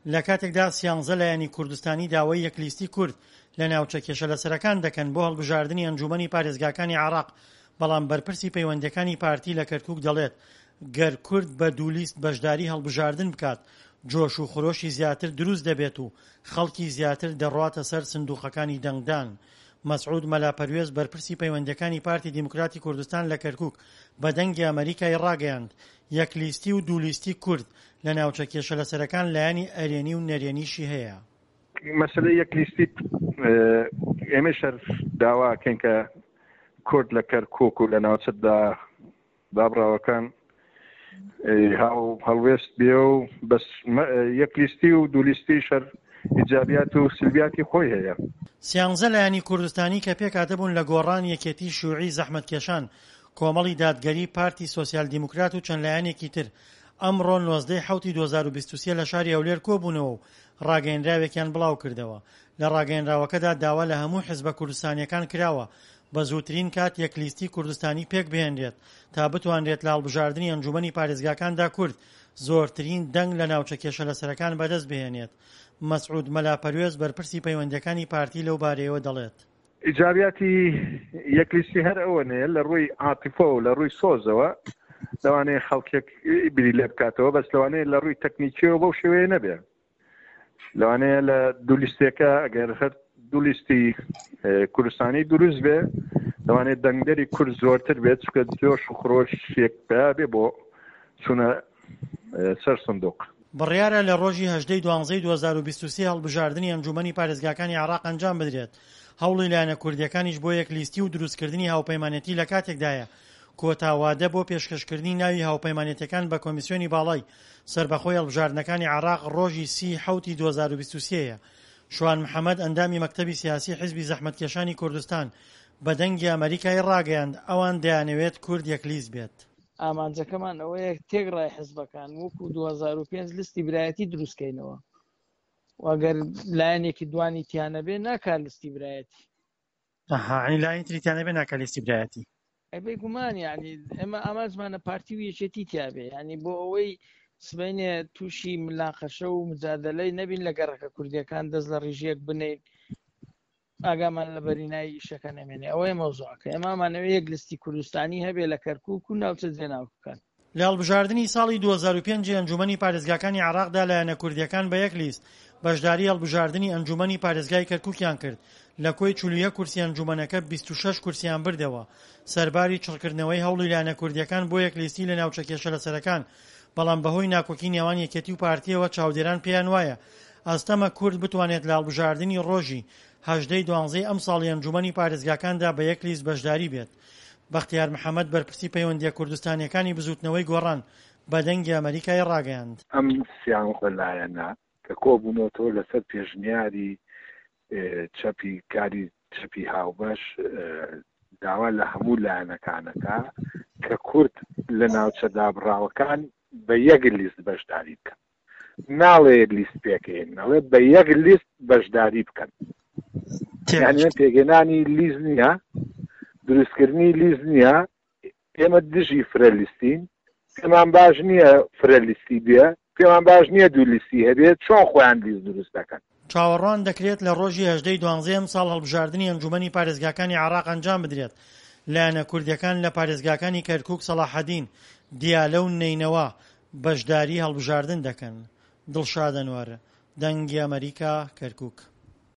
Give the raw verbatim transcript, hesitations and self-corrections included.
لە کاتێکدا سیانزە لایەنی کوردستانی داوای یەکلیستی کورد لە ناوچە کێشە لەسەرەکان دەکەن بۆ هەڵبژاردننی ئەنجومەنی پارێزگاکانی عێراق، بەڵام بەرپرسی پەیوەندەکانی پارتی لە کەرکووک دەڵێت گەر کورد بە دوو لیست بەشداری هەڵبژاردن بکات جۆش و خۆشی زیاتر دروست دەبێت و خەڵکی زیاتر دەڕواتە سەر سندوقەکانی دەنگدان. مەسعود مەلاپەروێز بەرپرسی پەیوەندەکانی پارتی دیموکراتی کوردستان لە کەرکووک بە دەنگی ئەمریکای ڕاگەیاند یەکلیستی و دوولیستی کورد لە ناوچە کێشە لەسەرەکان لایەنی ئەرێنی و نەرێنیشی هەیە. مەسەلەی یەکلیستی ئێمە شەر داواکەین کە کورد لە کەرکووک و لە ناوچەتدا دابڕاوەکان هەڵوێست بێ و بەس یەکلیستی و دوولیستی شەر ئیجابیات و سلبیاتی خۆی هەیە. سیانزە لایەنی کوردستانی کە پێکهاتەبوون لە گۆڕان یەکێتی شووعی زەحمەتکێشان، کۆمەڵی دادگەری، پارتی سۆسیال دیموکرات و چەند لایەنێکی تر ئەمڕۆ نۆزدەی حەوتی دوو هەزار و بیست و سێ لە شاری هەولێر کۆبوونەوە و ڕاگەیەنراوێکیان بڵاو کردەوە. لە ڕاگەیەنراوەکەدا داوا لە هەموو حیزبە کوردستانیەکان کراوە بە زووترین کات یەکلیستی کوردستانی پێک بهێنرێت تا بتوانرێت لە هەڵبژاردننی ئەنجومەنی پارێزگاکاندا کورد زۆرترین دەنگ لە ناوچە کێشە لەسەرەکان بەدەست بهێنێت. مەسعود مەلاپەروێز بەرپرسی پەیوەندەکانی پارتی لەو بارەیەوە دەڵێت ئیجابیاتی یەکلیستی هەر ئەوەنەیە لە ڕووی عاتیفە و لە ڕووی سۆزەوە لەوانەیە خەڵکێک بیری لێ بکاتەوە، بەس لەوانەیە لە ڕووی تەکنیکیەوە بەو شێوەیە نەبێ. لەوانەیە لە دوولیستێکە ئەگەر هەر دوولیستی کوردستانی دروست بێ لەوانەیە دەنگدەری کورد زۆرتر بێت چکە جۆش و خڕۆشێک پیا بێ بۆ چوونە سەر سندوق. بڕیارە لە ڕۆژی هەژدەی دوانزەی دوو هەزار و بیست و سێ هەڵبژاردننی ئەنجومەنی پارێزگاکانی عێراق ئەنجام بدرێت. هەوڵی لایەنە کوردیەکانیش بۆ یەکلیستی و دروستکردنی هاوپەیمانەتی لە کاتێکدایە کۆتاوادە بۆ پێشکەشکردنی ناوی هاوپەیمانەتەکان بە کۆمیسیۆنی باڵای سەربەخۆی هەڵبژاردنەکانی عێراق ڕۆژی سی حەوتی دوو هەزار و بیست و سێ. شوان محەممەد ئەندامی مەکتەبی سیاسی حیزبی زەحمەتکێشانی کوردستان بە دەنگی ئەمریکای ڕاگەیاند ئەوان دەیانەوێت کورد یەکلیست بێت. ئامانجەکەمان ئەوەیە تێگڕای حیزبەکان وەکو دوو هەزار و پێنج لیستی برایەتی دروستکەینەوە، وەگەر لایەنێکی دوانی تیانە بێ ناکات لیستی برایەتی. ئەها لایەن تریتیانە بێ ناکات لیستی برایەتی. ئەبێ گومان یعنی ئێمە ئامانجمانە پارتی و یەکێتی تیابێ، ینی بۆ ئەوەی سبەینێ تووشی ملاقەشە و مجادلەی نەبین لە گەڕەکە کوردیەکان دەست لە ڕیژەیەک بنین ئاگامان لە بەرینایی ئیشەکە نەمێنێ. ئەوەی مەوزوعەکە ئێمامانەوەی یەک لیستی کوردستانی هەبێ لە کەرکووک و ناوچە جێناوەکان. لە هەڵبژاردننی ساڵی دوو هەزار و پێنج ئەنجومەنی پارێزگاکانی عێراقدا لایەنە کوردیەکان بە یەک لیست بەشداری هەڵبژاردننی ئەنجومەنی پارێزگای کەرکووکیان کرد. لە کۆی چوار و یەک کورسی ئەنجومەنەکە بیست و شەش کورسیان بردەوە. سەرباری چڕکردنەوەی هەوڵی لایەنە کوردیەکان بۆ یەکلیستی لە ناوچە کێشە لەسەرەکان، بەڵام بەهۆی ناکۆکی نێوان یەکێتی و پارتیەوە چاودێران پێیان وایە ئەستەمە کورد بتوانێت لە هەڵبژاردننی ڕۆژی هەژدەی دوانزەی ئەم ساڵی ئەنجومەنی پارێزگاکاندا بە یەک لیست بەشداری بێت. بەختیار محەممەد بەرپرسی پەیوەندیە کوردستانیەکانی بزوتنەوەی گۆڕان بە دەنگی ئەمریکای ڕاگەیاند ئەم سیانزە لایەنە کە کۆبوونەوە لەسەر پێشنیاری چەپی کاری چەپی هاوبەش داوا لە هەموو لایەنەکانەکە کە کورد لە ناوچە دابڕاوەکان بە یەک لیست بەشداری بکەن، ناڵێ یەک لیست پێکەین، نەڵێ بە یەک لیست بەشداری بکەن. یعنی پێگەێنانی لیز نییە، دروستکردنی لیز نییە. ئێمە دژی فرە لیستین، پێمان باش نییە فرە لیستی بێ، پێمان باش نییە دوو لیستی هەبێت، چۆن خۆیان لیست دروست دەکەن. چاوەڕوان دەکرێت لە ڕۆژی هەژدەی دوانزەی ئەم ساڵ هەڵبژاردننی ئەنجومەنی پارێزگاکانی عێراق ئەنجام بدرێت. لایەنە کوردیەکان لە پارێزگاکانی کەرکووک، سەلاحەدین، دیالە و نەینەوە بەشداری هەڵبژاردن دەکەن. دڵشاد ئەنوەر، دەنگی ئەمریکا، کەرکووک.